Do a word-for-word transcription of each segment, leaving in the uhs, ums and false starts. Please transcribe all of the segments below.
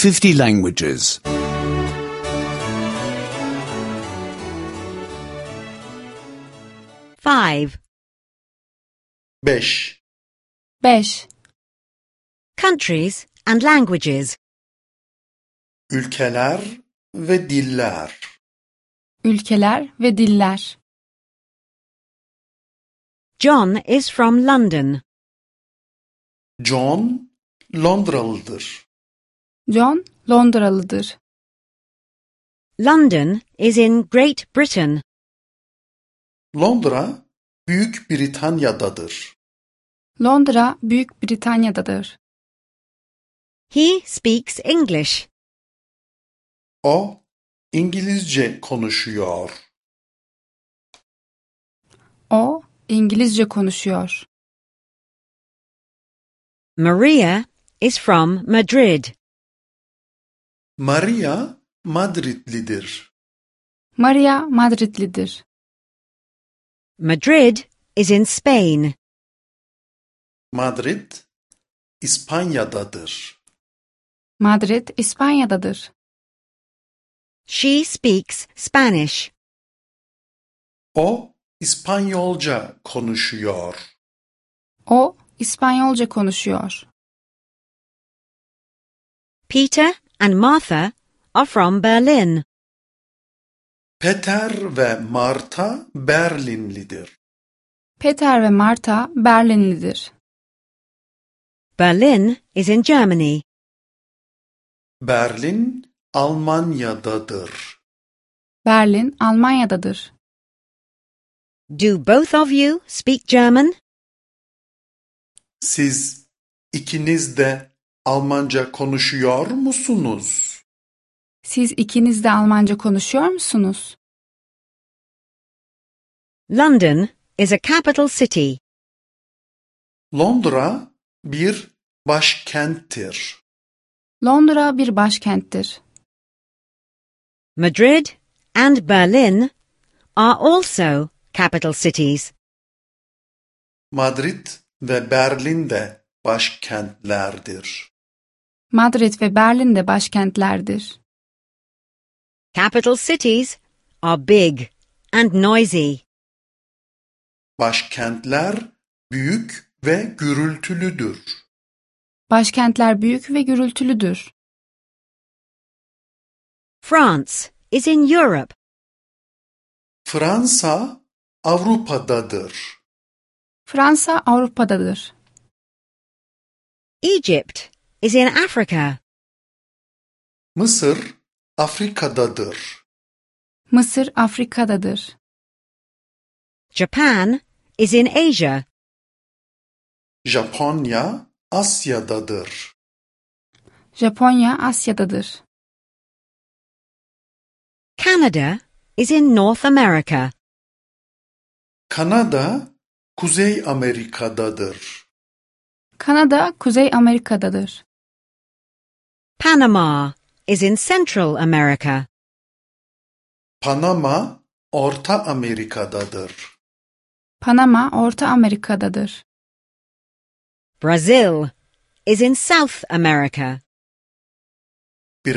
fifty languages. Five. Beş. Beş. Countries and languages. Ülkeler ve diller. Ülkeler ve diller. John is from London. John Londralıdır. John Londralıdır. London is in Great Britain. Londra Büyük Britanya'dadır. Londra Büyük Britanya'dadır. He speaks English. O İngilizce konuşuyor. O İngilizce konuşuyor. Maria is from Madrid. Maria Madridlidir. Maria Madridlidir. Madrid is in Spain. Madrid İspanya'dadır. Madrid İspanya'dadır. She speaks Spanish. O İspanyolca konuşuyor. O İspanyolca konuşuyor. Peter and Martha are from Berlin. Peter ve Marta Berlinlidir. Peter ve Marta Berlinlidir. Berlin is in Germany. Berlin Almanya'dadır. Berlin Almanya'dadır. Do both of you speak German? Siz ikiniz de Almanca konuşuyor musunuz? Siz ikiniz de Almanca konuşuyor musunuz? London is a capital city. Londra bir başkenttir. Londra bir başkenttir. Madrid and Berlin are also capital cities. Madrid ve Berlin de başkentlerdir. Madrid ve Berlin de başkentlerdir. Capital cities are big and noisy. Başkentler büyük ve gürültülüdür. Başkentler büyük ve gürültülüdür. France is in Europe. Fransa Avrupa'dadır. Fransa Avrupa'dadır. Egypt is in Africa. Mısır Afrika'dadır. Mısır Afrika'dadır. Japan is in Asia. Japonya Asya'dadır. Japonya Asya'dadır. Canada is in North America. Kanada Kuzey Amerika'dadır. Kanada Kuzey Amerika'dadır. Panama is in Central America. Panama Orta Amerika'dadır. Panama Orta Amerika'dadır. Brazil is in South America.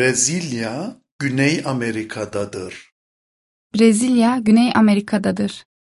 Brezilya Güney Amerika'dadır. Brezilya Güney Amerika'dadır.